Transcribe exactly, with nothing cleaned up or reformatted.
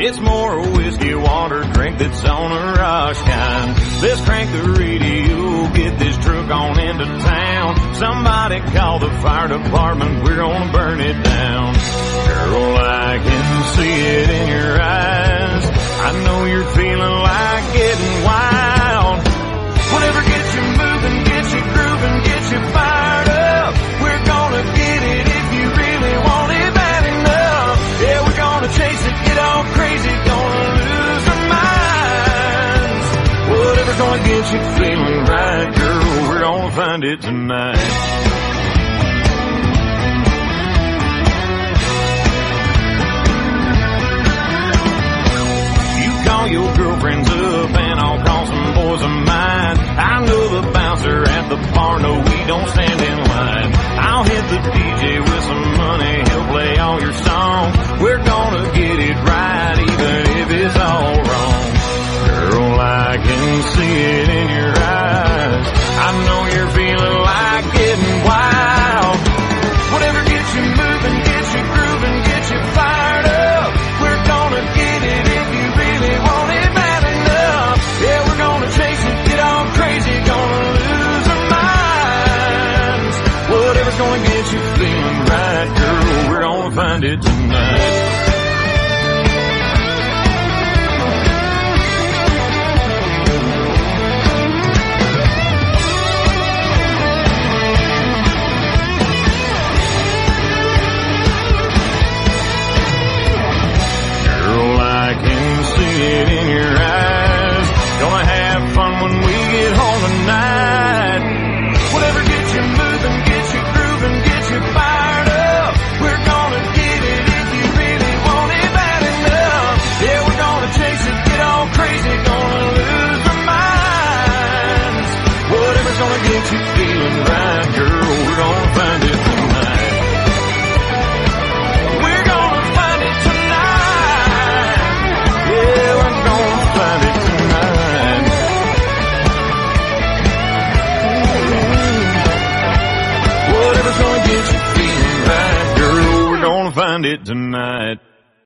It's more a whiskey water drink that's on a rush kind. Let's crank the radio, get this truck on into town. Somebody call the fire department, we're gonna burn it down. Girl, I can see it in your eyes. I know you're feeling like getting wild. Whatever gets you moving, gets you grooving, gets you fired up. We're gonna get it if you really want it bad enough. Yeah, we're gonna chase it, get all crazy, gonna lose our minds. Whatever's gonna get you feeling right, girl, we're gonna find it tonight. Call your girlfriends up and I'll call some boys of mine. I know the bouncer at the bar, no, we don't stand in line. I'll hit the D J with some money, he'll play all your songs. We're gonna get it right even if it's all wrong. Girl, I can see it in your eyes. I know you're feeling like getting wild. Whatever gets you moving, gets you grooving, gets you fired up. We're gonna get it if you really want it bad enough. Yeah, we're gonna chase it, get all crazy, gonna lose our minds. Whatever's gonna get you feeling right, girl, we're gonna find it tonight. It in your eyes. Gonna have fun when we get home tonight. Whatever gets you moving, gets you grooving, gets you fired up. We're gonna get it if you really want it bad enough. Yeah, we're gonna chase it, get all crazy, gonna lose our minds. Whatever's gonna get you feeling right, girl, we're gonna find it tonight. We're gonna find it tonight. Yeah, we're gonna find it tonight. Whatever's gonna get you feeling right, girl, we're gonna find it tonight.